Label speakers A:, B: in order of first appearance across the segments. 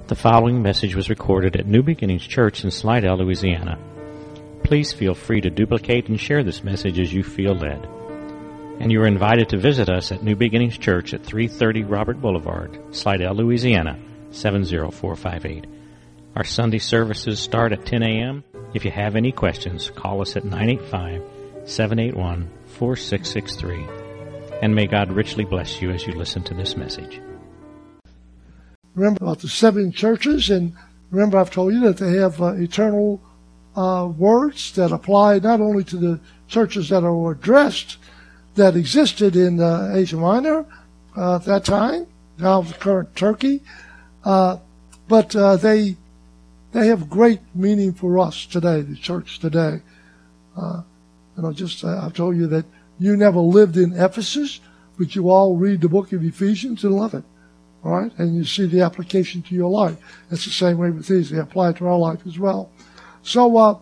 A: The following message was recorded at New Beginnings Church in Slidell, Louisiana. Please feel free to duplicate and share this message as you feel led. And you are invited to visit us at New Beginnings Church at 330 Robert Boulevard, Slidell, Louisiana, 70458. Our Sunday services start at 10 a.m. If you have any questions, call us at 985-781-4663. And may God richly bless you as you listen to this message.
B: Remember about the 7 churches, and remember I've told you that they have eternal words that apply not only to the churches that are addressed that existed in Asia Minor at that time, now the current Turkey, but they have great meaning for us today, the church today. I've told you that you never lived in Ephesus, but you all read the book of Ephesians and love it. All right, and you see the application to your life. It's the same way with these; they apply to our life as well. So,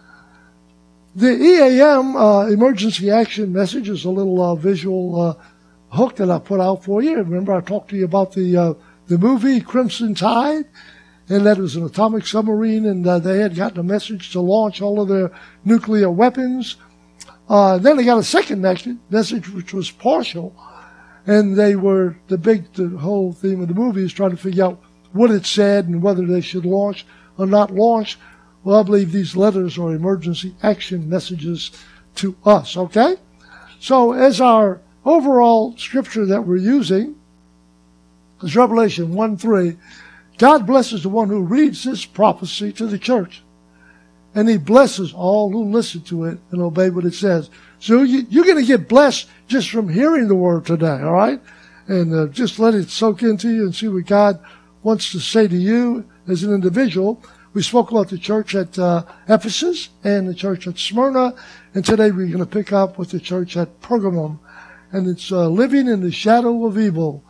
B: the EAM emergency action message is a little visual hook that I put out for you. Remember, I talked to you about the movie Crimson Tide, and that was an atomic submarine, and they had gotten a message to launch all of their nuclear weapons. Then they got a second message, which was partial. And the whole theme of the movie is trying to figure out what it said and whether they should launch or not launch. Well, I believe these letters are emergency action messages to us, okay? So as our overall scripture that we're using is Revelation 1:3. God blesses the one who reads this prophecy to the church. And he blesses all who listen to it and obey what it says. So you're going to get blessed just from hearing the word today, all right? And just let it soak into you and see what God wants to say to you as an individual. We spoke about the church at Ephesus and the church at Smyrna. And today we're going to pick up with the church at Pergamum. And it's living in the shadow of evil.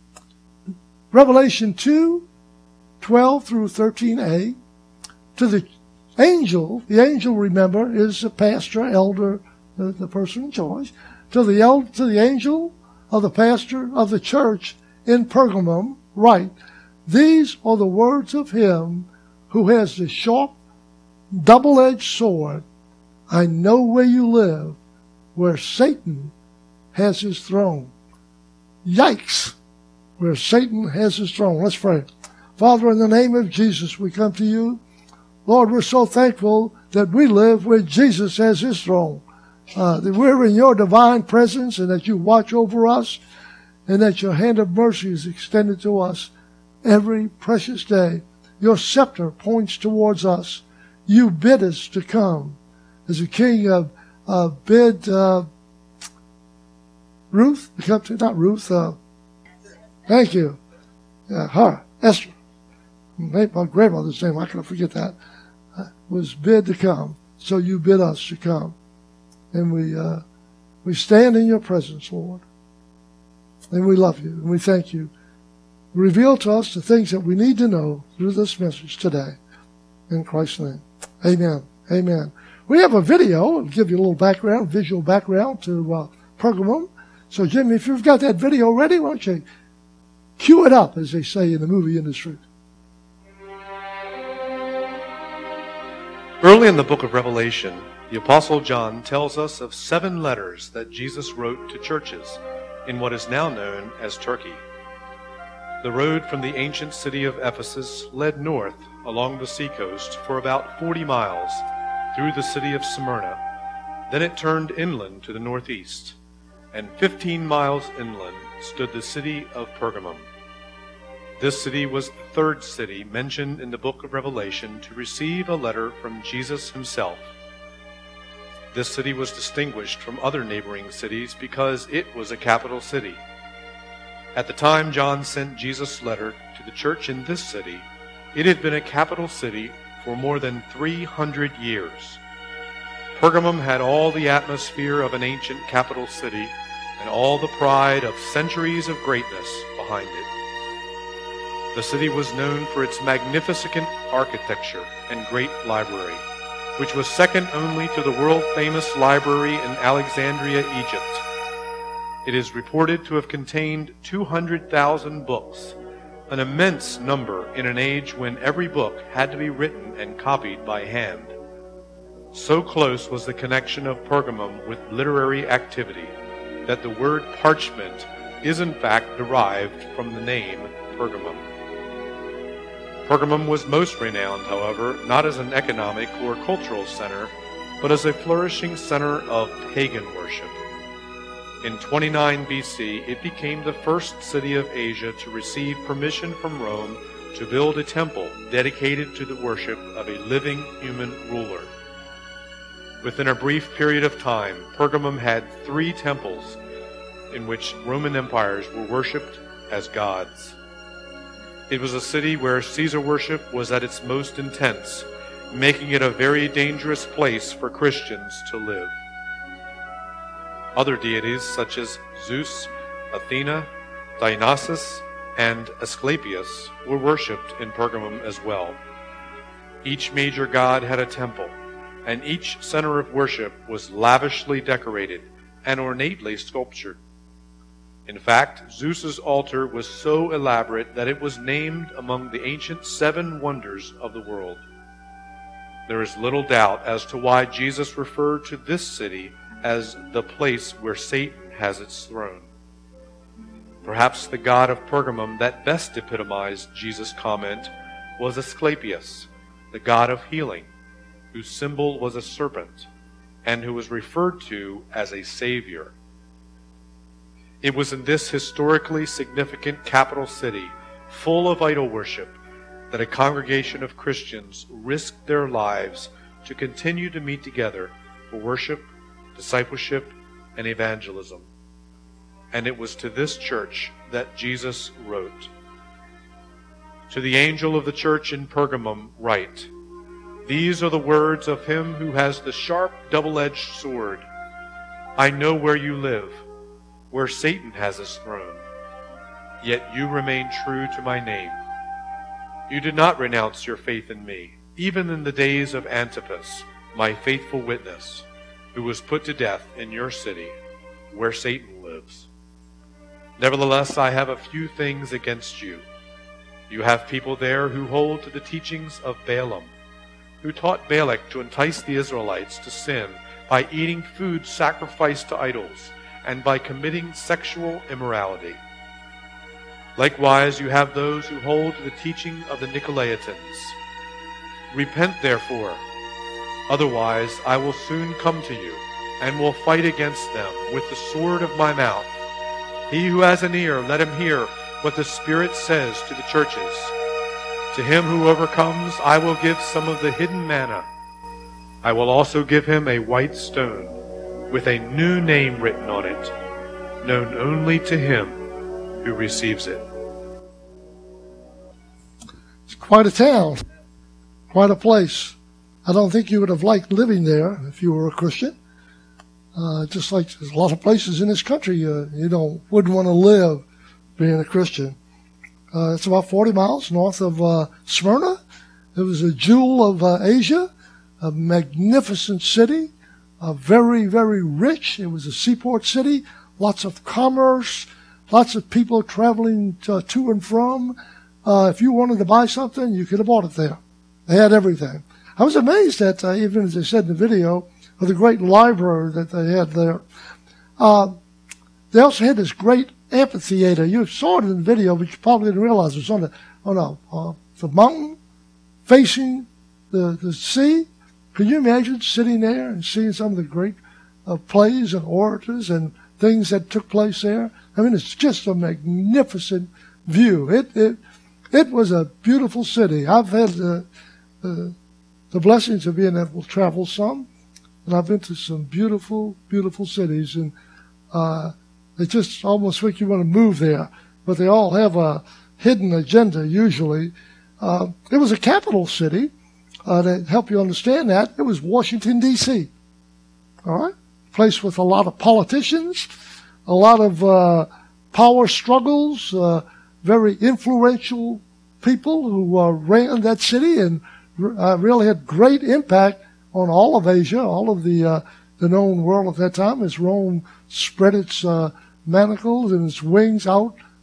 B: Revelation 2:12 through 13a. To the angel, remember, is a pastor, elder, the person in charge. To the angel of the pastor of the church in Pergamum, write, these are the words of him who has the sharp, double-edged sword. I know where you live, where Satan has his throne. Yikes! Where Satan has his throne. Let's pray. Father, in the name of Jesus, we come to you. Lord, we're so thankful that we live where Jesus has his throne. That we're in your divine presence and that you watch over us and that your hand of mercy is extended to us every precious day. Your scepter points towards us. You bid us to come. As the king bid Ruth, not Ruth, thank you, Esther. My grandmother's name, I can't forget that. Was bid to come, so you bid us to come. And we stand in your presence, Lord. And we love you, and we thank you. Reveal to us the things that we need to know through this message today. In Christ's name, amen. Amen. We have a video. I'll give you a little visual background to Pergamum. So, Jimmy, if you've got that video ready, why don't you cue it up, as they say in the movie industry.
C: Early in the book of Revelation, the Apostle John tells us of 7 letters that Jesus wrote to churches in what is now known as Turkey. The road from the ancient city of Ephesus led north along the seacoast for about 40 miles through the city of Smyrna. Then it turned inland to the northeast, and 15 miles inland stood the city of Pergamum. This city was the 3rd city mentioned in the book of Revelation to receive a letter from Jesus himself. This city was distinguished from other neighboring cities because it was a capital city. At the time John sent Jesus' letter to the church in this city, it had been a capital city for more than 300 years. Pergamum had all the atmosphere of an ancient capital city and all the pride of centuries of greatness behind it. The city was known for its magnificent architecture and great library, which was second only to the world-famous library in Alexandria, Egypt. It is reported to have contained 200,000 books an immense number in an age when every book had to be written and copied by hand. So close was the connection of Pergamum with literary activity that the word parchment is in fact derived from the name Pergamum. Pergamum was most renowned, however, not as an economic or cultural center, but as a flourishing center of pagan worship. In 29 BC, it became the first city of Asia to receive permission from Rome to build a temple dedicated to the worship of a living human ruler. Within a brief period of time, Pergamum had 3 temples in which Roman empires were worshipped as gods. It was a city where Caesar worship was at its most intense, making it a very dangerous place for Christians to live. Other deities such as Zeus, Athena, Dionysus, and Asclepius were worshipped in Pergamum as well. Each major god had a temple, and each center of worship was lavishly decorated and ornately sculptured. In fact, Zeus's altar was so elaborate that it was named among the ancient 7 wonders of the world. There is little doubt as to why Jesus referred to this city as the place where Satan has its throne. Perhaps the god of Pergamum that best epitomized Jesus' comment was Asclepius, the god of healing, whose symbol was a serpent, and who was referred to as a savior. It was in this historically significant capital city, full of idol worship, that a congregation of Christians risked their lives to continue to meet together for worship, discipleship, and evangelism. And it was to this church that Jesus wrote. To the angel of the church in Pergamum write, "These are the words of him who has the sharp double-edged sword. I know where you live, where Satan has his throne. Yet you remain true to my name. You did not renounce your faith in me, even in the days of Antipas, my faithful witness, who was put to death in your city, where Satan lives. Nevertheless, I have a few things against you. You have people there who hold to the teachings of Balaam, who taught Balak to entice the Israelites to sin by eating food sacrificed to idols and by committing sexual immorality. Likewise, you have those who hold to the teaching of the Nicolaitans. Repent, therefore, otherwise I will soon come to you, and will fight against them with the sword of my mouth. He who has an ear, let him hear what the Spirit says to the churches. To him who overcomes, I will give some of the hidden manna. I will also give him a white stone, with a new name written on it, known only to him who receives it."
B: It's quite a town, quite a place. I don't think you would have liked living there if you were a Christian. Just like there's a lot of places in this country you wouldn't want to live being a Christian. It's about 40 miles north of Smyrna. It was a jewel of Asia, a magnificent city, very, very rich. It was a seaport city, lots of commerce, lots of people traveling to and from. If you wanted to buy something, you could have bought it there. They had everything. I was amazed at, even as they said in the video, of the great library that they had there. They also had this great amphitheater. You saw it in the video, but you probably didn't realize it was on the mountain facing the sea. Can you imagine sitting there and seeing some of the great plays and orators and things that took place there? I mean, it's just a magnificent view. It was a beautiful city. I've had the blessings of being able to travel some, and I've been to some beautiful, beautiful cities, and they just almost make you want to move there. But they all have a hidden agenda usually. It was a capital city. To help you understand that, it was Washington, D.C. All right? A place with a lot of politicians, a lot of power struggles, very influential people who ran that city and really had great impact on all of Asia, all of the known world at that time, as Rome spread its manacles and its wings out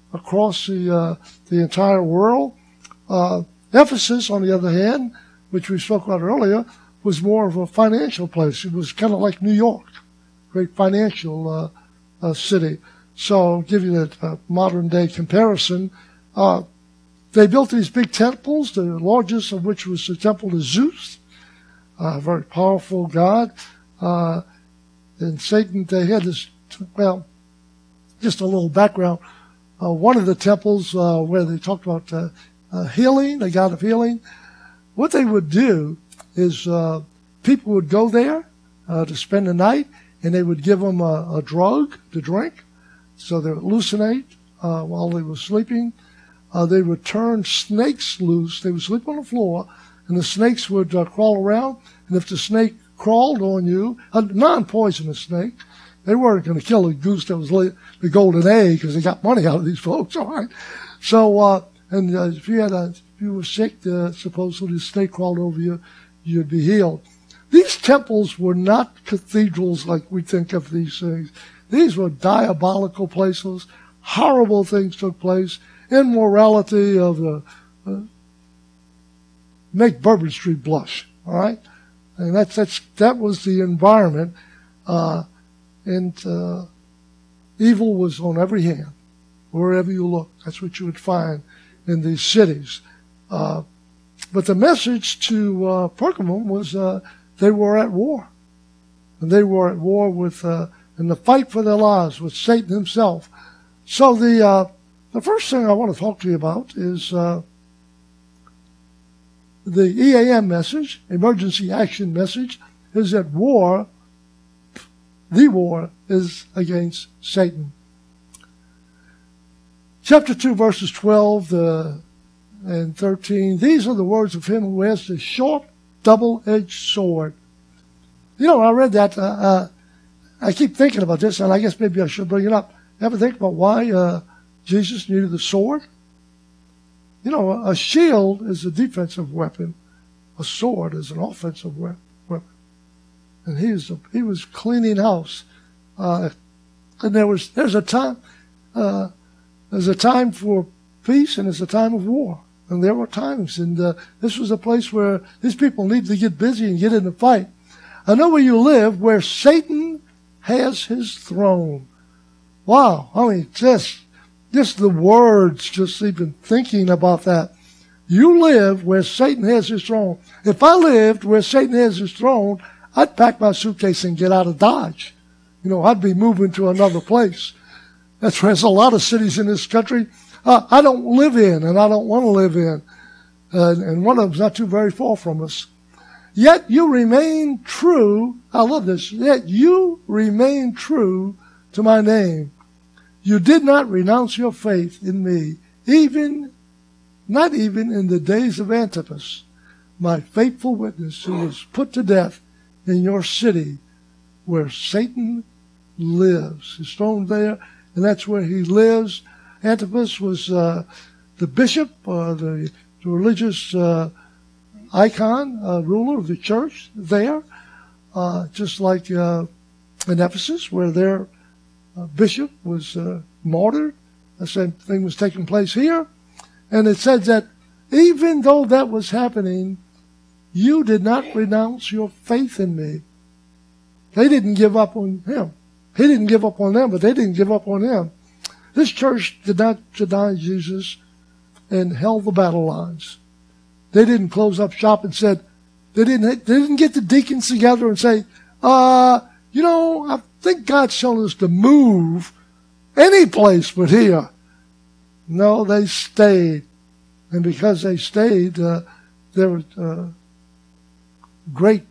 B: across the entire world. Ephesus, on the other hand, which we spoke about earlier, was more of a financial place. It was kind of like New York, great financial city. So I'll give you that modern day comparison. They built these big temples, the largest of which was the temple to Zeus, a very powerful god. And Satan, they had this, well, just a little background. One of the temples where they talked about healing, the god of healing, what they would do is people would go there to spend the night, and they would give them a drug to drink, so they would hallucinate while they were sleeping. They would turn snakes loose. They would sleep on the floor, and the snakes would crawl around. And if the snake crawled on you, a non-poisonous snake, they weren't going to kill a goose that was the golden egg because they got money out of these folks, all right? So, if you were sick, supposedly the snake crawled over you, you'd be healed. These temples were not cathedrals like we think of these things. These were diabolical places. Horrible things took place. Immorality of the make Bourbon Street blush. All right, and that was the environment, and evil was on every hand, wherever you look. That's what you would find in these cities. But the message to Pergamum was they were at war, and they were at war with in the fight for their lives with Satan himself. So the first thing I want to talk to you about is the EAM message, emergency action message, is that war, the war, is against Satan. Chapter 2, verses 12 and 13, these are the words of him who has the short, double-edged sword. You know, I read that, I keep thinking about this, and I guess maybe I should bring it up. Ever think about why Jesus needed a sword? You know, a shield is a defensive weapon. A sword is an offensive weapon. And he was cleaning house. And there's a time for peace and there's a time of war. And there were times. And this was a place where these people needed to get busy and get in the fight. I know where you live, where Satan has his throne. Wow. I mean, just the words, just even thinking about that. You live where Satan has his throne. If I lived where Satan has his throne, I'd pack my suitcase and get out of Dodge. You know, I'd be moving to another place. That's why there's a lot of cities in this country I don't live in and I don't want to live in. And one of them's not too very far from us. Yet you remain true. I love this. Yet you remain true to my name. You did not renounce your faith in me, not even in the days of Antipas, my faithful witness, who was put to death in your city where Satan lives. He's thrown there, and that's where he lives. Antipas was the bishop, the religious icon, ruler of the church there, just like in Ephesus, where their bishop was martyred. The same thing was taking place here. And it said that even though that was happening, you did not renounce your faith in me. They didn't give up on him. He didn't give up on them, but they didn't give up on him. This church did not deny Jesus and held the battle lines. They didn't close up shop and said, they didn't get the deacons together and say, you know, I think God's telling us to move any place but here. No, they stayed. And because they stayed, there was great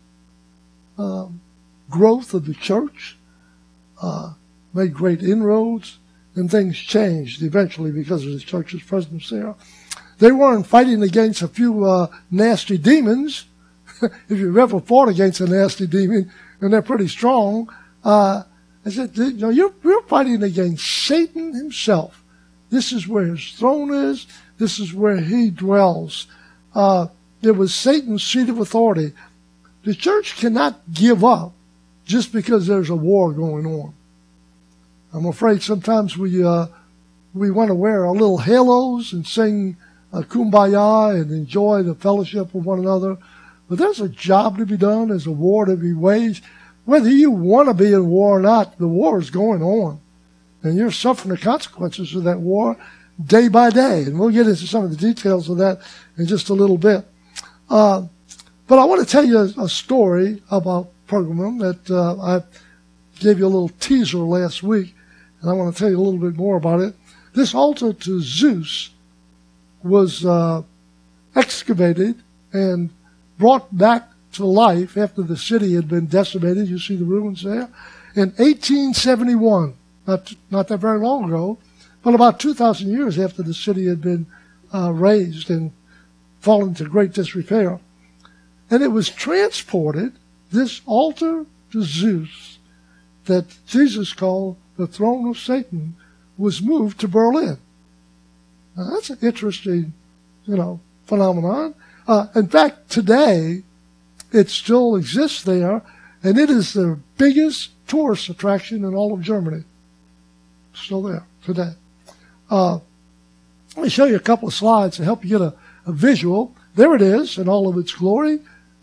B: growth of the church, made great inroads, and things changed eventually because of the church's presence there. They weren't fighting against a few nasty demons. If you've ever fought against a nasty demon, and they're pretty strong, I said, you know, you're fighting against Satan himself. This is where his throne is. This is where he dwells. It was Satan's seat of authority. The church cannot give up just because there's a war going on. I'm afraid sometimes we we want to wear our little halos and sing Kumbaya and enjoy the fellowship with one another. But there's a job to be done. There's a war to be waged. Whether you want to be in war or not, the war is going on. And you're suffering the consequences of that war day by day. And we'll get into some of the details of that in just a little bit. But I want to tell you a story about Pergamum that I gave you a little teaser last week. And I want to tell you a little bit more about it. This altar to Zeus was excavated and brought back to life after the city had been decimated. You see the ruins there. In 1871, not that very long ago, but about 2,000 years after the city had been razed and fallen into great disrepair. And it was transported, this altar to Zeus that Jesus called the throne of Satan, was moved to Berlin. Now, that's an interesting, phenomenon. In fact, today, it still exists there, and it is the biggest tourist attraction in all of Germany. Still there today. Let me show you a couple of slides to help you get a visual. There it is in all of its glory.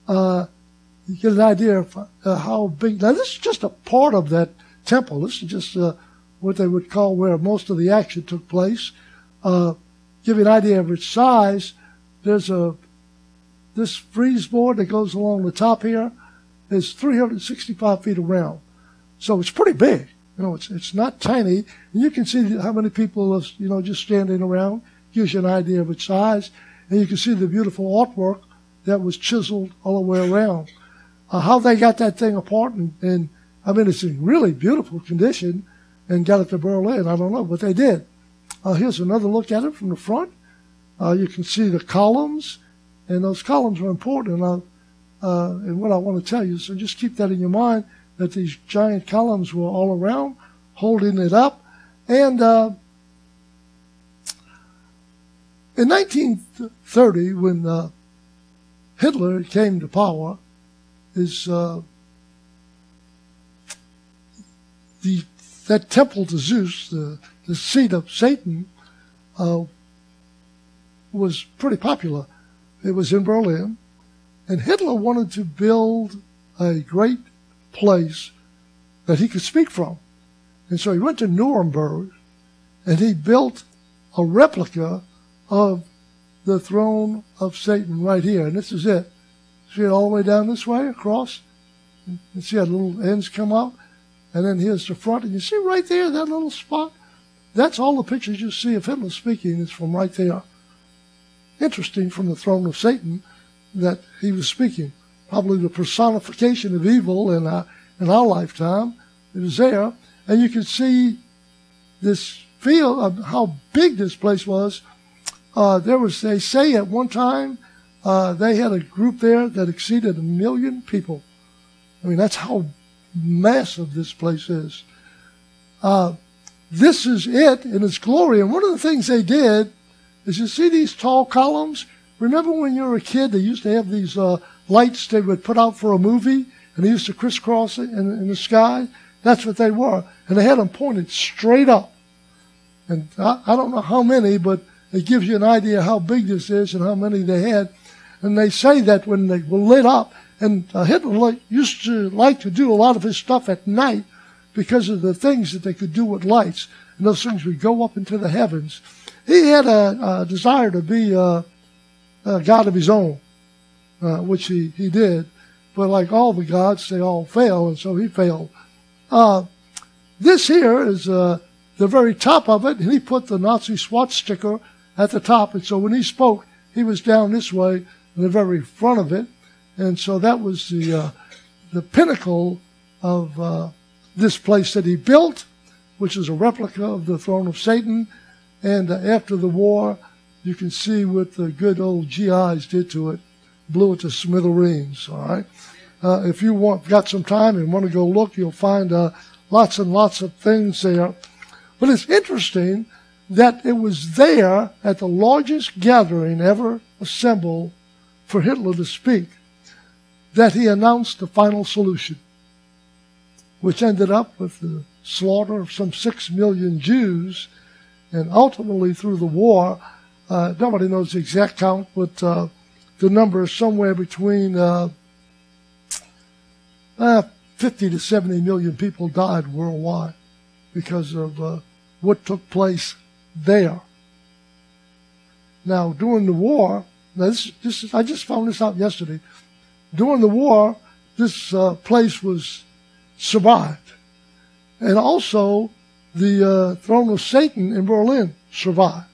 B: You get an idea of how big. Now, this is just a part of that temple. This is just what they would call where most of the action took place. Give you an idea of its size. There's this frieze board that goes along the top here is 365 feet around. So it's pretty big. It's not tiny. And you can see how many people are, just standing around. Gives you an idea of its size. And you can see the beautiful artwork that was chiseled all the way around. How they got that thing apart, and it's in really beautiful condition, and got it to Berlin, I don't know, but they did. Here's another look at it from the front. You can see the columns, and those columns are important. And what I want to tell you, so just keep that in your mind, that these giant columns were all around, holding it up. And in 1930, when Hitler came to power, that temple to Zeus, the seat of Satan, was pretty popular. It was in Berlin, and Hitler wanted to build a great place that he could speak from. And so he went to Nuremberg, and he built a replica of the throne of Satan right here. And this is it. See it all the way down this way, across? And see how the little ends come out? And then here's the front. And you see right there, that little spot? That's all the pictures you see of Hitler speaking is from right there. Interesting, from the throne of Satan that he was speaking. Probably the personification of evil in our lifetime. It was there. And you can see this feel of how big this place was. They say at one time, they had a group there that exceeded 1 million people. That's how massive this place is. This is it in its glory. And one of the things they did is, you see these tall columns? Remember when you were a kid, they used to have these lights they would put out for a movie, and they used to crisscross it in the sky? That's what they were. And they had them pointed straight up. And I don't know how many, but it gives you an idea how big this is and how many they had. And they say that when they were lit up, and Hitler used to like to do a lot of his stuff at night because of the things that they could do with lights. And those things would go up into the heavens. He had a desire to be a God of his own, which he did. But like all the gods, they all fail, and so he failed. This here is the very top of it, and he put the Nazi swastika at the top. And so when he spoke, he was down this way in the very front of it. And so that was the pinnacle of this place that he built, which is a replica of the throne of Satan. And after the war, you can see what the good old GIs did to it, blew it to smithereens. All right. If you got some time and want to go look, you'll find lots and lots of things there. But it's interesting that it was there at the largest gathering ever assembled for Hitler to speak that he announced the final solution, which ended up with the slaughter of some 6 million Jews And ultimately, through the war, nobody knows the exact count, but the number is somewhere between 50 to 70 million people died worldwide because of what took place there. Now, during the war, I just found this out yesterday. During the war, this place was survived. And also, the throne of Satan in Berlin survived.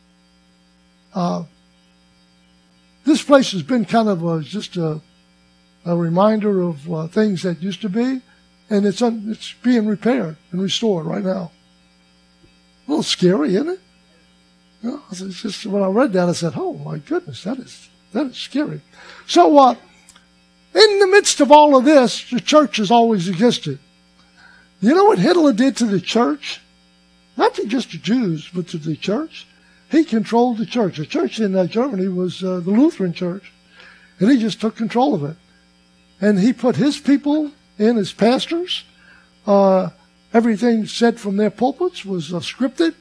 B: This place has been kind of just a reminder of things that used to be, and it's being repaired and restored right now. A little scary, isn't it? You know, it's just when I read that, I said, "Oh my goodness, that is scary." So, in the midst of all of this, the church has always existed. You know what Hitler did to the church? Not to just the Jews, but to the church. He controlled the church. The church in Germany was the Lutheran church, and he just took control of it. And he put his people in as pastors. Everything said from their pulpits was scripted.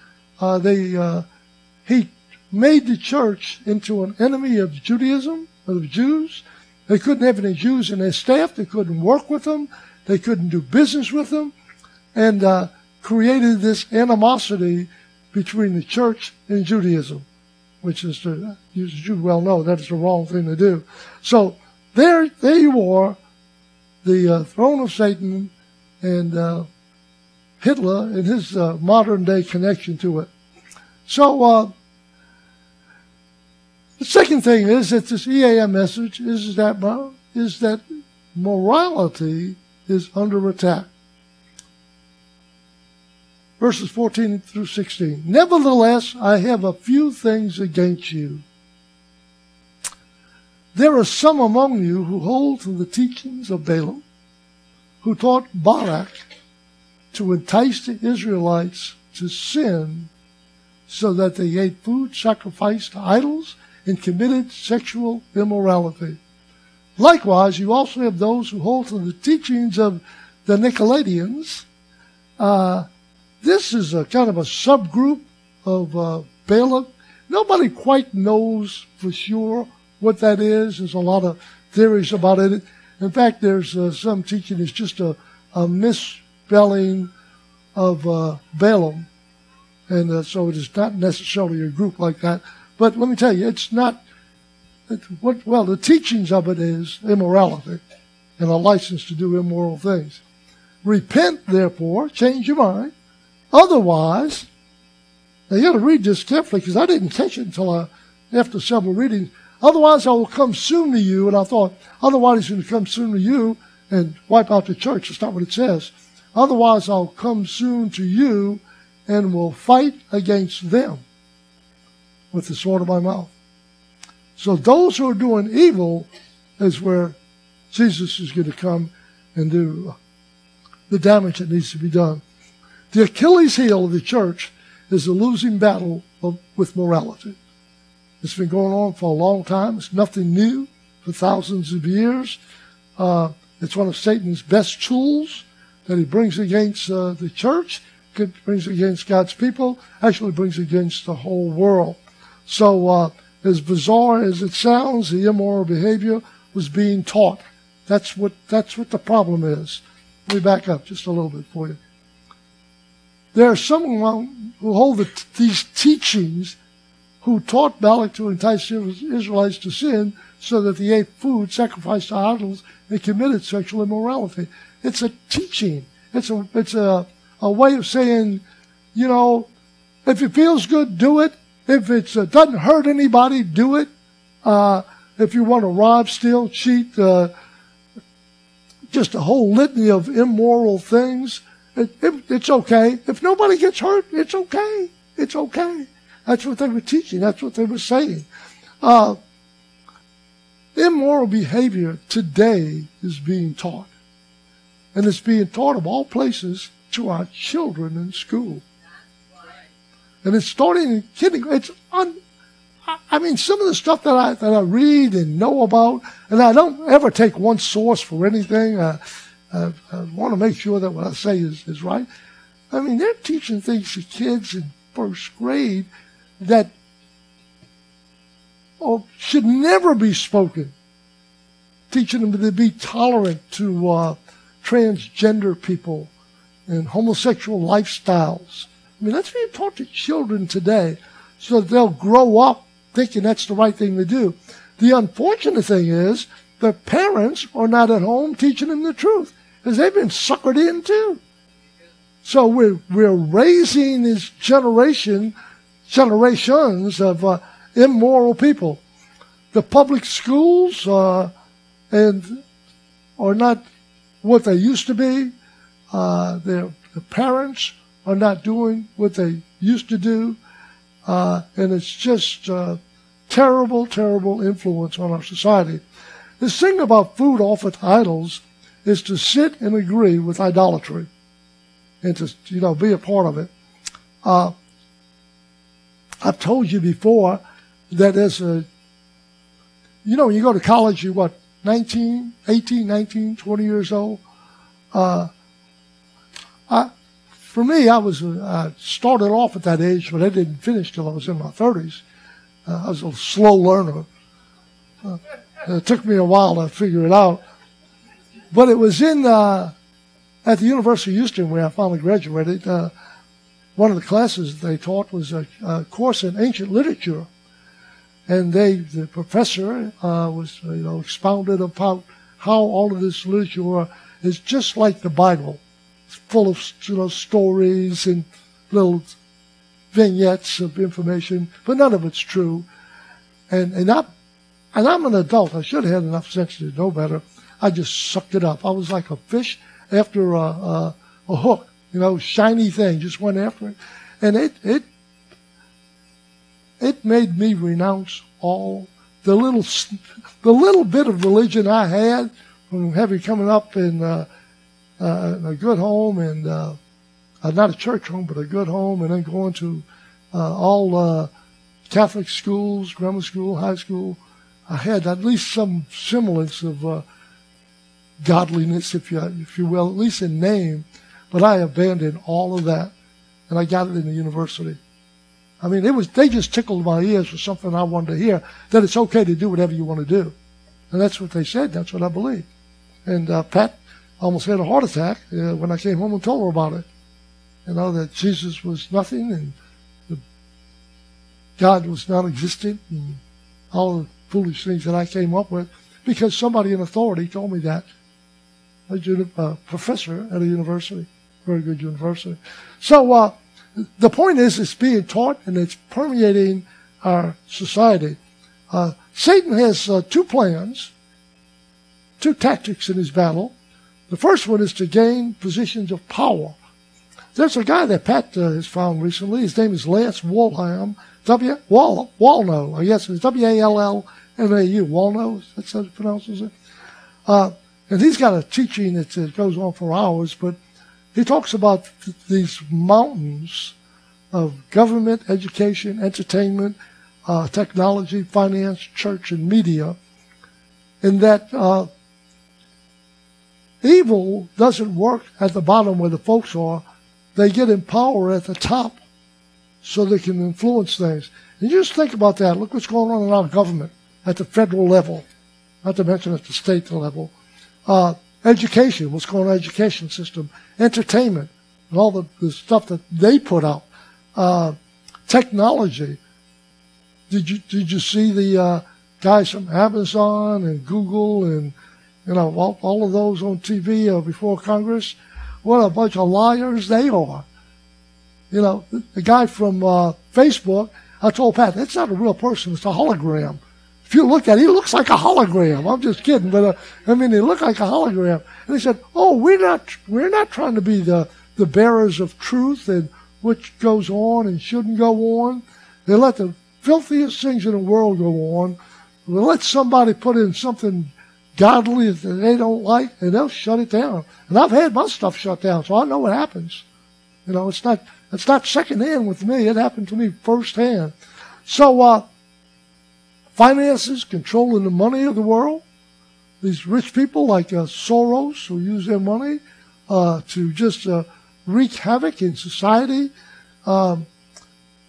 B: He made the church into an enemy of Judaism, of the Jews. They couldn't have any Jews in their staff. They couldn't work with them. They couldn't do business with them. And created this animosity between the church and Judaism, which is, as you well know, that is the wrong thing to do. So there you are, the throne of Satan and Hitler and his modern-day connection to it. So the second thing is that this EAM message is that morality is under attack. Verses 14 through 16. Nevertheless, I have a few things against you. There are some among you who hold to the teachings of Balaam, who taught Balak to entice the Israelites to sin so that they ate food sacrificed to idols and committed sexual immorality. Likewise, you also have those who hold to the teachings of the Nicolaitans. This is a kind of a subgroup of Balak. Nobody quite knows for sure what that is. There's a lot of theories about it. In fact, there's some teaching it's just a misspelling of Balaam. And so it is not necessarily a group like that. But let me tell you, it's not. The teachings of it is immorality and a license to do immoral things. Repent, therefore, change your mind. Otherwise, now you got to read this carefully because I didn't catch it until after several readings. Otherwise, I will come soon to you. And I thought, otherwise he's going to come soon to you and wipe out the church. That's not what it says. Otherwise, I'll come soon to you and will fight against them with the sword of my mouth. So those who are doing evil is where Jesus is going to come and do the damage that needs to be done. The Achilles heel of the church is the losing battle with morality. It's been going on for a long time. It's nothing new for thousands of years. It's one of Satan's best tools that he brings against the church, brings against God's people, actually brings against the whole world. So as bizarre as it sounds, the immoral behavior was being taught. That's what the problem is. Let me back up just a little bit for you. There are some who hold these teachings who taught Balak to entice Israelites to sin so that they ate food sacrificed to idols and committed sexual immorality. It's a teaching. It's a way of saying, you know, if it feels good, do it. If it doesn't hurt anybody, do it. If you want to rob, steal, cheat, just a whole litany of immoral things, it's okay. If nobody gets hurt, it's okay. It's okay. That's what they were teaching. That's what they were saying. Immoral behavior today is being taught. And it's being taught of all places to our children in school. And it's starting in kindergarten. I mean, some of the stuff that I read and know about, and I don't ever take one source for anything. I want to make sure that what I say is right. I mean, they're teaching things to kids in first grade that should never be spoken. Teaching them to be tolerant to transgender people and homosexual lifestyles. I mean, that's being taught to children today so that they'll grow up thinking that's the right thing to do. The unfortunate thing is the parents are not at home teaching them the truth because they've been suckered in too. So we're raising this generations of immoral people. The public schools and are not what they used to be. The parents are not doing what they used to do. And it's just terrible, terrible influence on our society. This thing about food offered to idols is to sit and agree with idolatry and to, be a part of it. I've told you before that as a, when you go to college, you're 18, 19, 20 years old. For me, I started off at that age, but I didn't finish till I was in my 30s. I was a slow learner. It took me a while to figure it out. But it was at the University of Houston where I finally graduated. One of the classes they taught was a course in ancient literature. And the professor was, expounded about how all of this literature is just like the Bible. It's full of, stories and little vignettes of information, but none of it's true. And I'm an adult. I should have had enough sense to know better. I just sucked it up. I was like a fish after a hook, shiny thing, just went after it. And it made me renounce all the little bit of religion I had from having coming up in a good home and not a church home, but a good home, and then going to all Catholic schools, grammar school, high school. I had at least some semblance of godliness, if you will, at least in name. But I abandoned all of that, and I got it in the university. I mean, they just tickled my ears for something I wanted to hear, that it's okay to do whatever you want to do. And that's what they said. That's what I believe. And Pat almost had a heart attack when I came home and told her about it. That Jesus was nothing and God was non-existent and all the foolish things that I came up with because somebody in authority told me that. A professor at a university, very good university. So the point is it's being taught and it's permeating our society. Satan has two plans, two tactics in his battle. The first one is to gain positions of power. There's a guy that Pat has found recently. His name is Lance Wallnau. Wallnau. I guess it's Wallnau. Wallnau. That's how it pronounces it. And he's got a teaching that goes on for hours, but he talks about these mountains of government, education, entertainment, technology, finance, church, and media, and that evil doesn't work at the bottom where the folks are. They get in power at the top so they can influence things. And you just think about that. Look what's going on in our government at the federal level, not to mention at the state level. Education, what's going on in the education system, entertainment, and all the stuff that they put out. Technology. Did you see the guys from Amazon and Google and all of those on TV before Congress? What a bunch of liars they are. The guy from Facebook, I told Pat, that's not a real person, it's a hologram. If you look at it, he looks like a hologram. I'm just kidding, but he looked like a hologram. And they said, we're not trying to be the bearers of truth and what goes on and shouldn't go on. They let the filthiest things in the world go on. They let somebody put in something godly that they don't like, and they'll shut it down. And I've had my stuff shut down, so I know what happens. It's not secondhand with me. It happened to me firsthand. So, finances, controlling the money of the world. These rich people like Soros who use their money to just wreak havoc in society.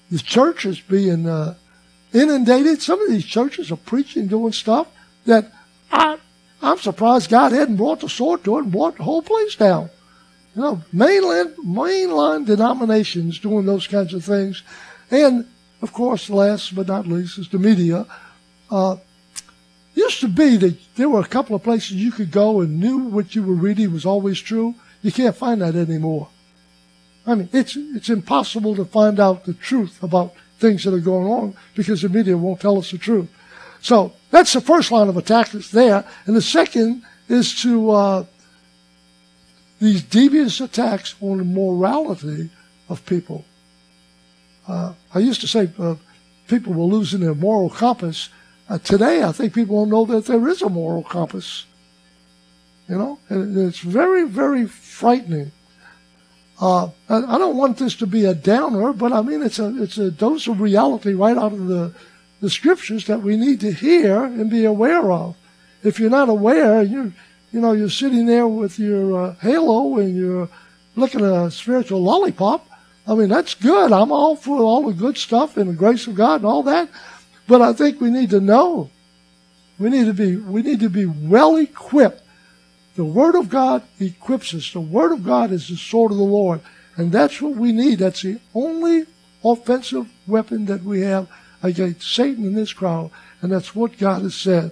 B: the church is being inundated. Some of these churches are preaching, doing stuff that I'm surprised God hadn't brought the sword to it and brought the whole place down. You know, mainline denominations doing those kinds of things. And, of course, last but not least is the media. Used to be that there were a couple of places you could go and knew what you were reading was always true. You can't find that anymore. I mean, it's impossible to find out the truth about things that are going on because the media won't tell us the truth. So that's the first line of attack that's there. And the second is to these devious attacks on the morality of people. I used to say people were losing their moral compass. Today, I think people don't know that there is a moral compass. You know, and it's very, very frightening. I don't want this to be a downer, but I mean it's a dose of reality right out of the scriptures that we need to hear and be aware of. If you're not aware, you're sitting there with your halo and you're looking at a spiritual lollipop. I mean, that's good. I'm all for all the good stuff and the grace of God and all that. But I think we need to know. We need to be well equipped. The Word of God equips us. The Word of God is the sword of the Lord. And that's what we need. That's the only offensive weapon that we have against Satan and his crowd. And that's what God has said.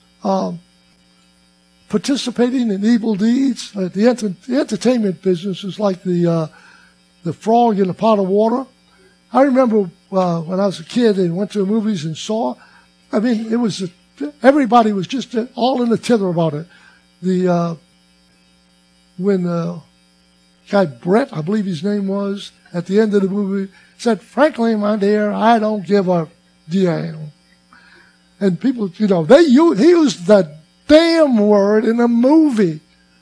B: Participating in evil deeds. The entertainment business is like the frog in a pot of water. I remember when I was a kid and went to the movies and saw. I mean, it was everybody was just all in a tither about it. When guy Brett, I believe his name was, at the end of the movie, said, "Frankly, my dear, I don't give a damn." And people, he used the damn word in a movie.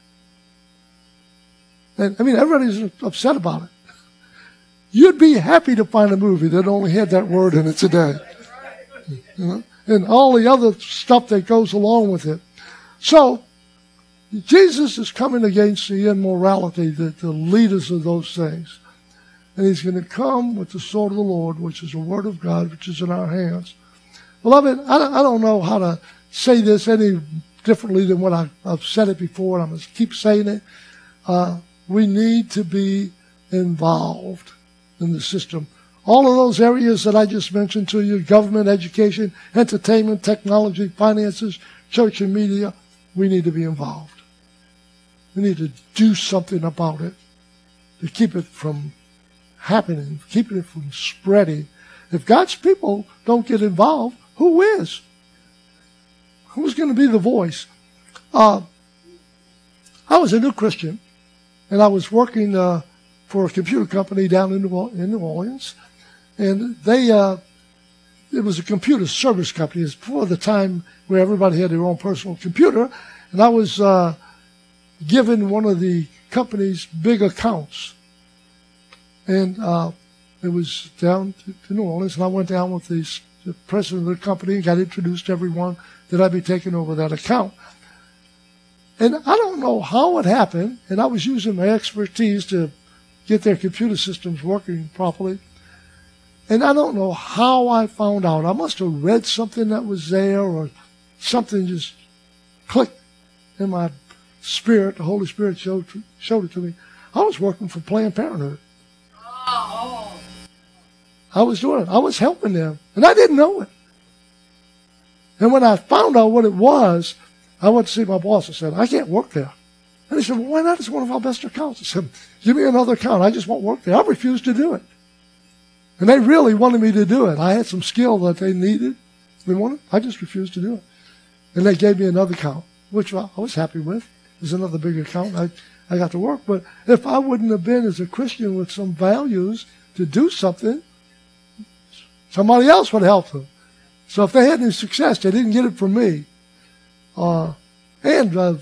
B: And I mean, everybody's upset about it. You'd be happy to find a movie that only had that word in it today. You know? And all the other stuff that goes along with it. So, Jesus is coming against the immorality, the leaders of those things. And he's going to come with the sword of the Lord, which is the Word of God, which is in our hands. Beloved, I don't know how to say this any differently than what I've said it before, and I'm going to keep saying it. We need to be involved in the system. All of those areas that I just mentioned to you, government, education, entertainment, technology, finances, church and media, we need to be involved. We need to do something about it to keep it from happening, keeping it from spreading. If God's people don't get involved, who is? Who's going to be the voice? I was a new Christian, and I was working for a computer company down in New Orleans, and it was a computer service company. It was before the time where everybody had their own personal computer, and I was given one of the company's big accounts. And it was down to New Orleans, and I went down with the president of the company and got introduced to everyone that I'd be taking over that account. And I don't know how it happened, and I was using my expertise to get their computer systems working properly. And I don't know how I found out. I must have read something that was there, or something just clicked in my spirit. The Holy Spirit showed it to me. I was working for Planned Parenthood. I was doing it. I was helping them, and I didn't know it. And when I found out what it was, I went to see my boss and said, "I can't work there." And he said, "Well, why not? It's one of our best accounts." I said, "Give me another account. I just won't work there." I refused to do it. And they really wanted me to do it. I had some skill that they needed. I just refused to do it. And they gave me another account, which I was happy with. It was another big account. I got to work. But if I wouldn't have been, as a Christian with some values, to do something, somebody else would help them. So if they had any success, they didn't get it from me. I won't go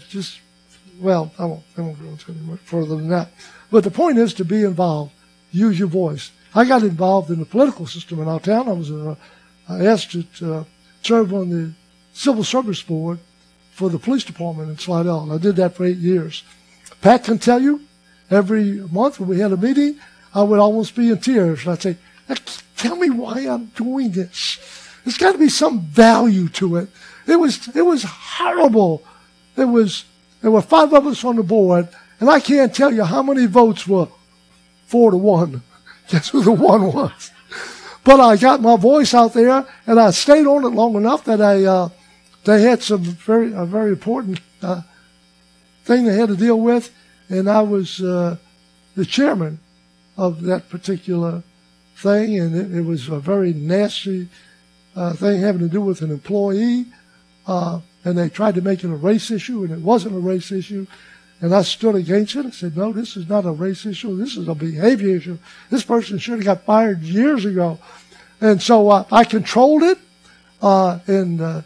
B: into any further than that. But the point is to be involved. Use your voice. I got involved in the political system in our town. I was asked to serve on the Civil Service Board for the police department in Slidell. And I did that for 8 years. Pat can tell you, every month when we had a meeting, I would almost be in tears. And I'd say, Tell me why I'm doing this. There's got to be some value to it. It was horrible. There were 5 of us on the board, and I can't tell you how many votes were 4-1. Guess who the one was? But I got my voice out there, and I stayed on it long enough that they had a very important thing they had to deal with, and I was the chairman of that particular thing, and it was a very nasty thing having to do with an employee, and they tried to make it a race issue, and it wasn't a race issue. And I stood against it. I said, no, this is not a race issue. This is a behavior issue. This person should have got fired years ago. And so I controlled it, and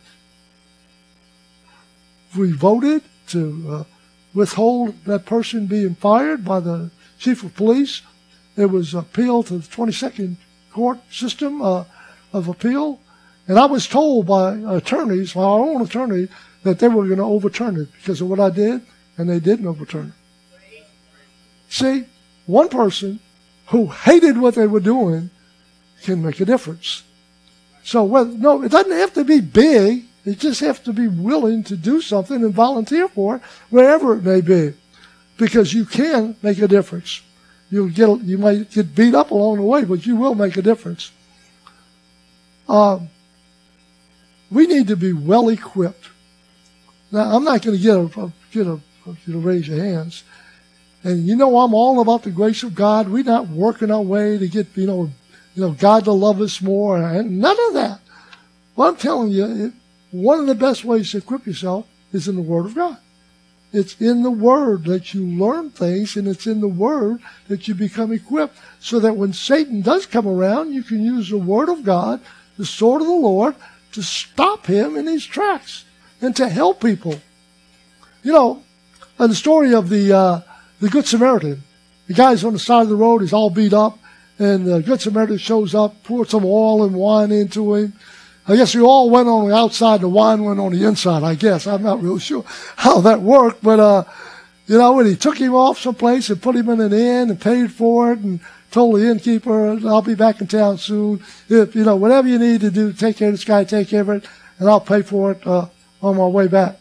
B: we voted to withhold that person being fired by the chief of police. It was appealed to the 22nd court system of appeal. And I was told by attorneys, my own attorney, that they were going to overturn it because of what I did. And they didn't overturn it. See, one person who hated what they were doing can make a difference. So, no, it doesn't have to be big. It just has to be willing to do something and volunteer for it, wherever it may be, because you can make a difference. You might get beat up along the way, but you will make a difference. We need to be well equipped. Now, I'm not going to get a you to raise your hands. And I'm all about the grace of God. We're not working our way to get, God to love us more. And none of that. Well, I'm telling you, one of the best ways to equip yourself is in the Word of God. It's in the Word that you learn things, and it's in the Word that you become equipped, so that when Satan does come around, you can use the Word of God, the sword of the Lord, to stop him in his tracks and to help people. And the story of the Good Samaritan. The guy's on the side of the road, he's all beat up, and the Good Samaritan shows up, poured some oil and wine into him. I guess the oil went on the outside, the wine went on the inside, I guess. I'm not real sure how that worked, but, and he took him off someplace and put him in an inn and paid for it and told the innkeeper, I'll be back in town soon. If, whatever you need to do, take care of this guy, take care of it, and I'll pay for it on my way back.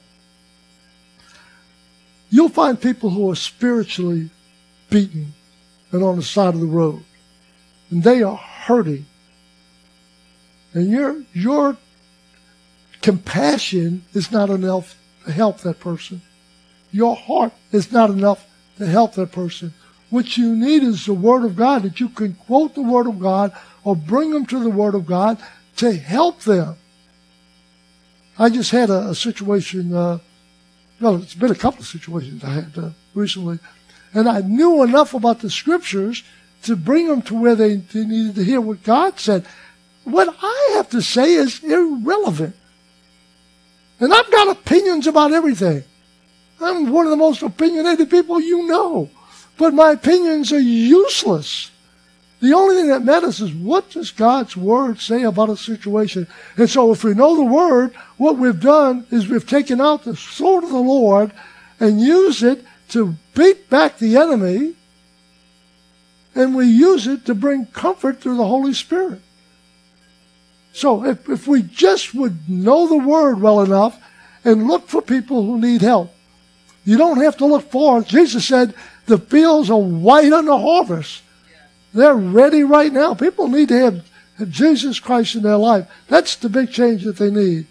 B: You'll find people who are spiritually beaten and on the side of the road. And they are hurting. And your compassion is not enough to help that person. Your heart is not enough to help that person. What you need is the Word of God, that you can quote the Word of God or bring them to the Word of God to help them. I just had a situation... it's been a couple of situations I had recently. And I knew enough about the Scriptures to bring them to where they needed to hear what God said. What I have to say is irrelevant. And I've got opinions about everything. I'm one of the most opinionated people you know. But my opinions are useless. The only thing that matters is, what does God's Word say about a situation? And so if we know the Word, what we've done is we've taken out the sword of the Lord and used it to beat back the enemy, and we use it to bring comfort through the Holy Spirit. So if we just would know the Word well enough and look for people who need help. You don't have to look for it. Jesus said the fields are white on the harvest. They're ready right now. People need to have Jesus Christ in their life. That's the big change that they need.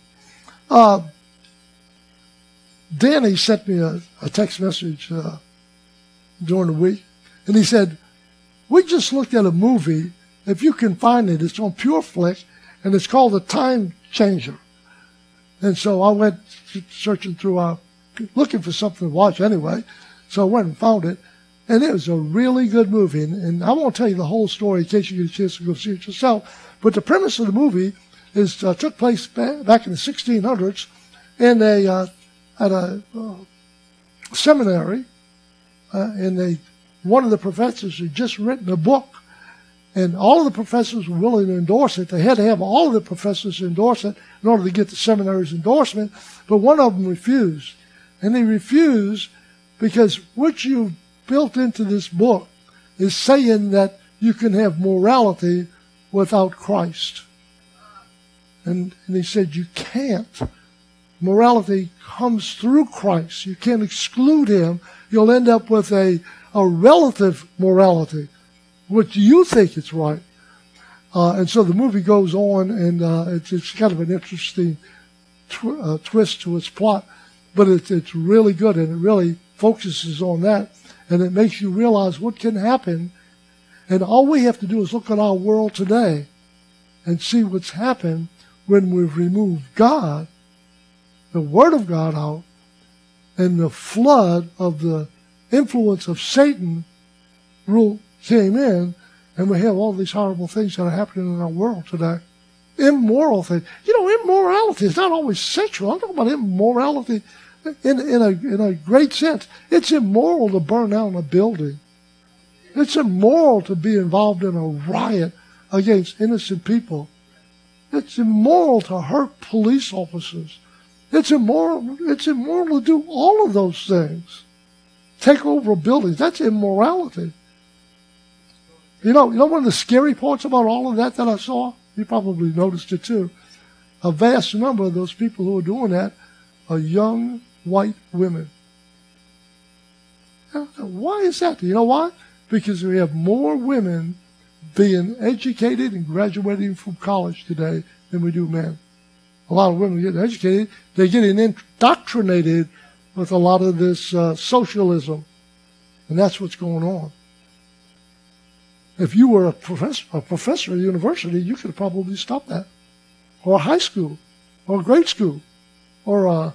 B: Danny sent me a text message during the week, and he said, we just looked at a movie. If you can find it, it's on PureFlix, and it's called The Time Changer. And so I went searching through, looking for something to watch anyway. So I went and found it. And it was a really good movie. And I won't tell you the whole story in case you get a chance to go see it yourself. But the premise of the movie is took place back in the 1600s in at a seminary. And one of the professors had just written a book. And all of the professors were willing to endorse it. They had to have all of the professors endorse it in order to get the seminary's endorsement. But one of them refused. And he refused because what you built into this book is saying that you can have morality without Christ. And he said, you can't. Morality comes through Christ. You can't exclude him. You'll end up with a relative morality, which you think is right. And so the movie goes on, and it's kind of an interesting twist to its plot. But it's really good, and it really focuses on that. And it makes you realize what can happen. And all we have to do is look at our world today and see what's happened when we've removed God, the Word of God out, and the flood of the influence of Satan rule came in, and we have all these horrible things that are happening in our world today. Immoral things. You know, immorality is not always sexual. I'm talking about immorality in a great sense. It's immoral to burn down a building. It's immoral to be involved in a riot against innocent people. It's immoral to hurt police officers. It's immoral to do all of those things. Take over buildings. That's immorality. You know one of the scary parts about all of that I saw? You probably noticed it too. A vast number of those people who are doing that are young white women. Why is that? Do you know why? Because we have more women being educated and graduating from college today than we do men. A lot of women get educated. They're getting indoctrinated with a lot of this socialism. And that's what's going on. If you were a professor at a university, you could probably stop that. Or a high school, or a grade school, or a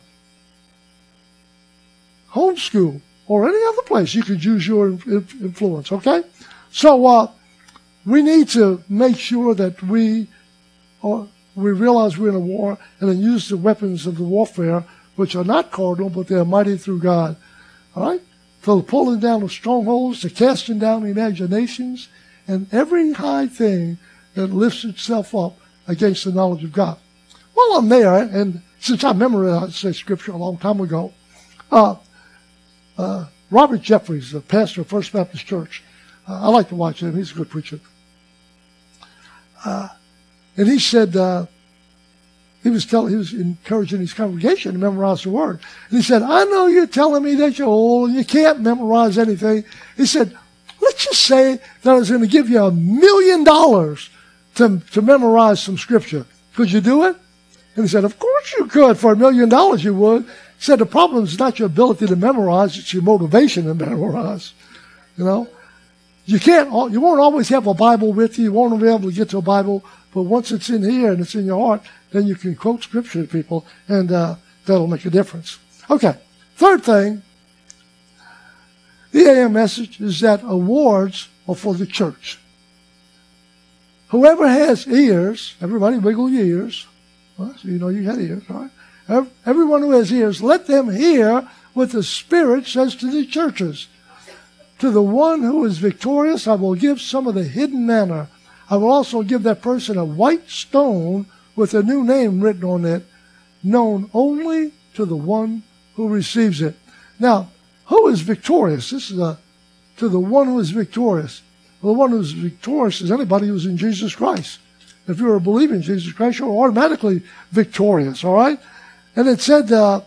B: home school, or any other place you could use your influence, okay? So we need to make sure that we realize we're in a war and then use the weapons of the warfare, which are not carnal, but they are mighty through God. All right? For the pulling down of strongholds, the casting down of imaginations, and every high thing that lifts itself up against the knowledge of God. Well, I'm there, and since I memorized that scripture a long time ago, Robert Jeffries, the pastor of First Baptist Church, I like to watch him. He's a good preacher. And he said, he was encouraging his congregation to memorize the word. And he said, I know you're telling me that you're old and you can't memorize anything. He said, let's just say that I was going to give you $1 million to memorize some scripture. Could you do it? And he said, of course you could. For $1 million you would. He said, the problem is not your ability to memorize, it's your motivation to memorize. You know? You won't always have a Bible with you. You won't be able to get to a Bible. But once it's in here and it's in your heart, then you can quote scripture to people, and that'll make a difference. Okay. Third thing, the AM message is that awards are for the church. Whoever has ears, everybody wiggle your ears. Well, so you know you got ears, all right? Everyone who has ears, let them hear what the Spirit says to the churches. To the one who is victorious, I will give some of the hidden manna. I will also give that person a white stone with a new name written on it, known only to the one who receives it. Now, who is victorious? This is to the one who is victorious. Well, the one who is victorious is anybody who's in Jesus Christ. If you're a believer in Jesus Christ, you're automatically victorious, all right? And it said the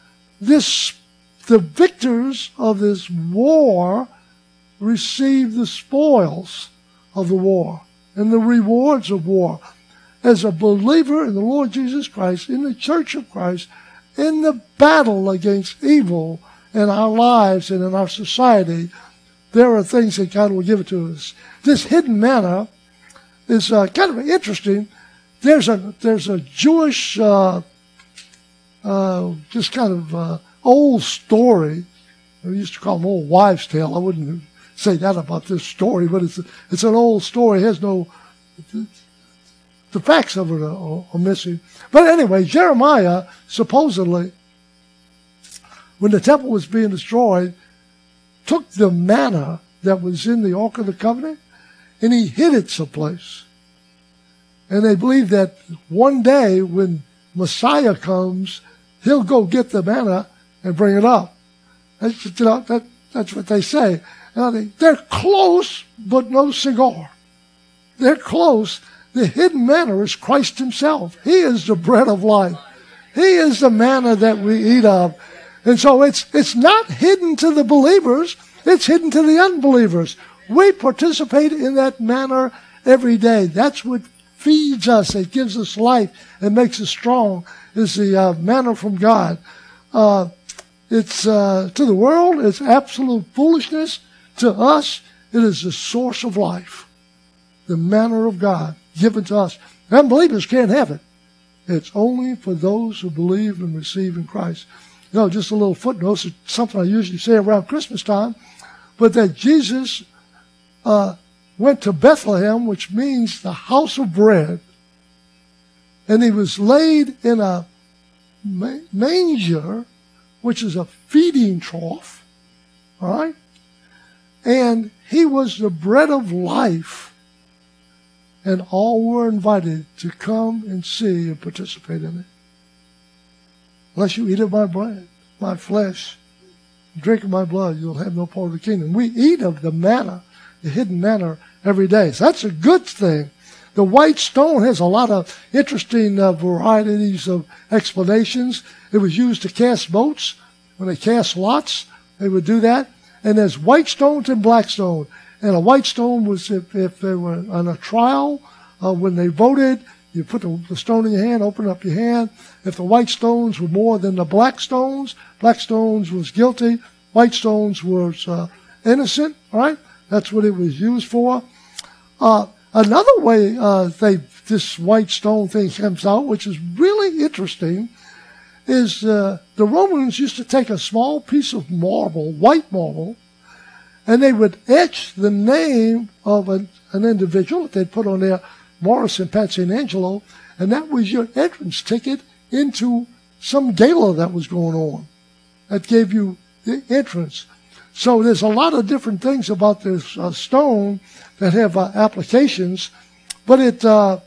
B: victors of this war receive the spoils of the war and the rewards of war. As a believer in the Lord Jesus Christ, in the church of Christ, in the battle against evil in our lives and in our society, there are things that God will give it to us. This hidden manna is kind of interesting. There's a Jewish just kind of old story. We used to call them old wives' tale. I wouldn't say that about this story, but it's an old story. It has no, the facts of it are missing. But anyway, Jeremiah supposedly, when the temple was being destroyed, took the manna that was in the Ark of the Covenant and he hid it someplace. And they believe that one day when Messiah comes, he'll go get the manna and bring it up. That's what they say. They're close, but no cigar. They're close. The hidden manna is Christ himself. He is the bread of life. He is the manna that we eat of. And so it's not hidden to the believers. It's hidden to the unbelievers. We participate in that manna every day. That's what feeds us. It gives us life and makes us strong, is the manna from God. It's to the world, it's absolute foolishness. To us, it is the source of life. The manna of God given to us. Unbelievers can't have it. It's only for those who believe and receive in Christ. You know, just a little footnote, it's something I usually say around Christmas time, but that Jesus went to Bethlehem, which means the house of bread, and he was laid in a manger, which is a feeding trough, all right? And he was the bread of life, and all were invited to come and see and participate in it. Unless you eat of my bread, my flesh, drink of my blood, you'll have no part of the kingdom. We eat of the manna, the hidden manna, every day. So that's a good thing. The white stone has a lot of interesting varieties of explanations. It was used to cast boats. When they cast lots, they would do that. And there's white stones and black stone. And a white stone was if they were on a trial, when they voted, you put the stone in your hand, open up your hand. If the white stones were more than the black stones was guilty, white stones was innocent, all right? That's what it was used for. Another way this white stone thing comes out, which is really interesting, is the Romans used to take a small piece of marble, white marble, and they would etch the name of an individual that they'd put on there, Morrison, Patsy, and Angelo, and that was your entrance ticket into some gala that was going on. That gave you the entrance. So there's a lot of different things about this stone that have applications, but it's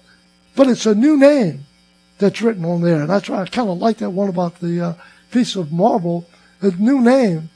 B: a new name that's written on there. And that's why I kind of like that one about the piece of marble, a new name.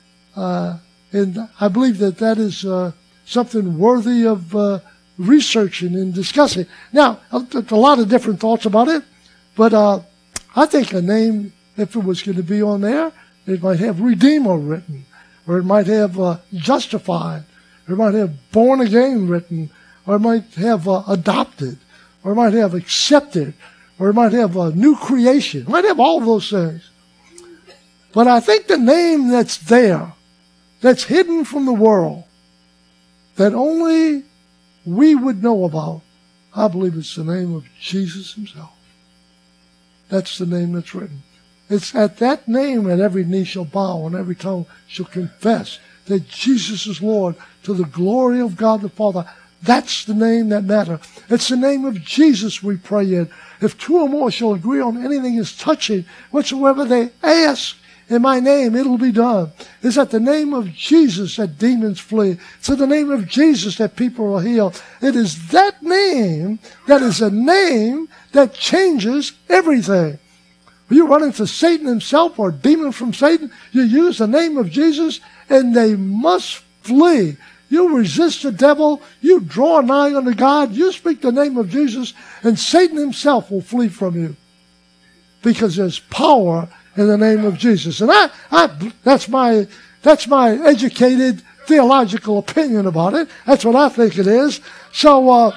B: And I believe that is something worthy of researching and discussing. Now, a lot of different thoughts about it, but I think a name, if it was going to be on there, it might have Redeemer written, or it might have Justified, or it might have Born Again written, or it might have Adopted, or it might have Accepted, or it might have New Creation. It might have all of those things. But I think the name that's there, that's hidden from the world, that only we would know about, I believe it's the name of Jesus himself. That's the name that's written. It's at that name that every knee shall bow and every tongue shall confess that Jesus is Lord, to the glory of God the Father. That's the name that matters. It's the name of Jesus we pray in. If two or more shall agree on anything is touching, whatsoever they ask in my name, it'll be done. It's at the name of Jesus that demons flee. It's at the name of Jesus that people are healed. It is that name that is a name that changes everything. When you run into Satan himself or a demon from Satan, you use the name of Jesus and they must flee. You resist the devil, you draw nigh unto God, you speak the name of Jesus, and Satan himself will flee from you. Because there's power in the name of Jesus. And that's my educated theological opinion about it. That's what I think it is. So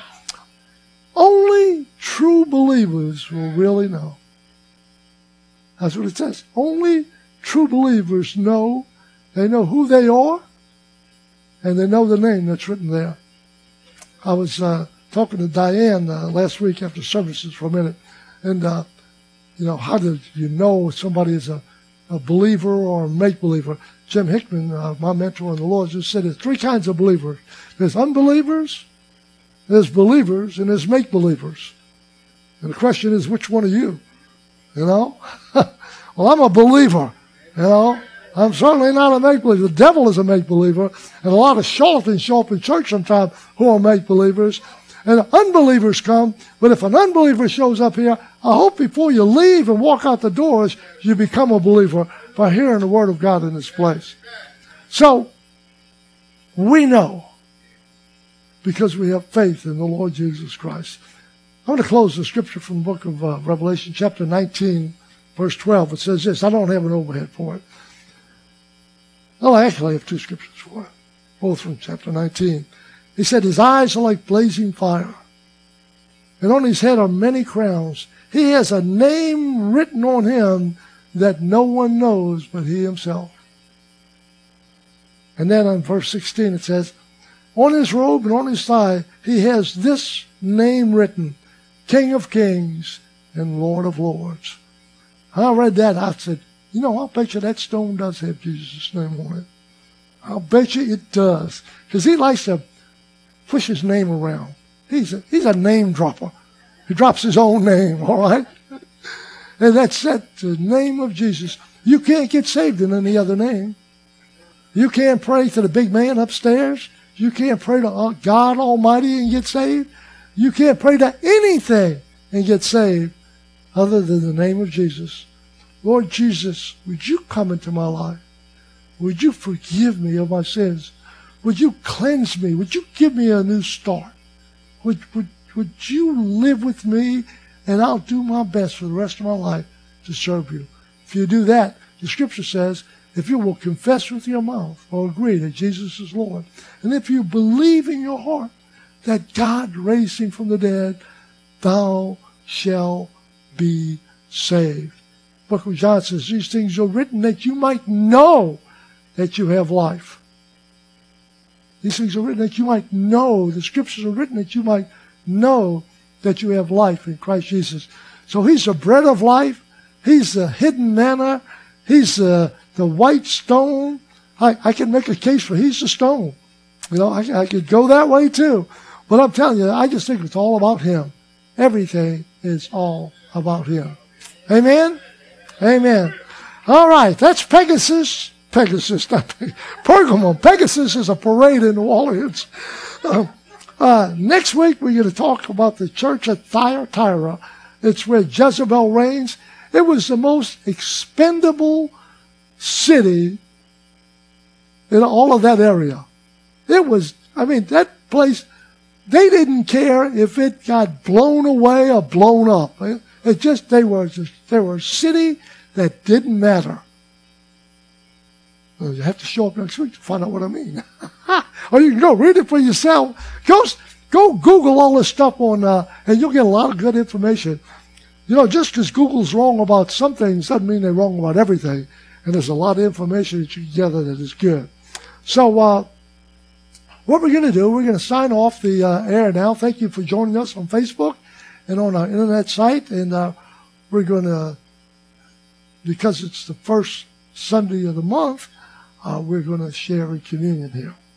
B: only true believers will really know. That's what it says. Only true believers know. They know who they are, and they know the name that's written there. I was talking to Diane last week after services for a minute, and how do you know if somebody is a believer or a make-believer? Jim Hickman, my mentor in the Lord, just said there's three kinds of believers. There's unbelievers, there's believers, and there's make-believers. And the question is, which one are you? Well, I'm a believer, I'm certainly not a make-believer. The devil is a make-believer, and a lot of charlatans show up in church sometimes who are make-believers. And unbelievers come, but if an unbeliever shows up here, I hope before you leave and walk out the doors, you become a believer by hearing the Word of God in this place. So, we know, because we have faith in the Lord Jesus Christ. I'm going to close the scripture from the book of Revelation, chapter 19, verse 12. It says this. I don't have an overhead for it. Oh, I actually have two scriptures for it, both from chapter 19. He said, his eyes are like blazing fire, and on his head are many crowns. He has a name written on him that no one knows but he himself. And then on verse 16 it says, on his robe and on his thigh he has this name written, King of Kings and Lord of Lords. I read that. I said, I'll bet you that stone does have Jesus' name on it. I'll bet you it does. Because he likes to push his name around. He's a name dropper. He drops his own name, all right? And that's the name of Jesus. You can't get saved in any other name. You can't pray to the big man upstairs. You can't pray to God Almighty and get saved. You can't pray to anything and get saved other than the name of Jesus. Lord Jesus, would you come into my life? Would you forgive me of my sins? Would you cleanse me? Would you give me a new start? Would you live with me, and I'll do my best for the rest of my life to serve you. If you do that, the scripture says, if you will confess with your mouth or agree that Jesus is Lord, and if you believe in your heart that God raised him from the dead, thou shalt be saved. The book of John says, these things are written that you might know that you have life. These things are written that you might know. The scriptures are written that you might know that you have life in Christ Jesus. So he's the bread of life. He's the hidden manna. He's the white stone. I can make a case for he's the stone. I could go that way too. But I'm telling you, I just think it's all about him. Everything is all about him. Amen? Amen. All right, that's Pegasus. Pegasus, not Pergamum. Pegasus is a parade in New Orleans. Next week, we're going to talk about the church at Thyatira. It's where Jezebel reigns. It was the most expendable city in all of that area. It was, that place, they didn't care if it got blown away or blown up. They were a city that didn't matter. You have to show up next week to find out what I mean. Or you can go read it for yourself. Go Google all this stuff and you'll get a lot of good information. Just because Google's wrong about some things doesn't mean they're wrong about everything. And there's a lot of information that you can gather that is good. So what we're going to do, we're going to sign off the air now. Thank you for joining us on Facebook and on our internet site. And we're going to, because it's the first Sunday of the month, we're going to share in communion here.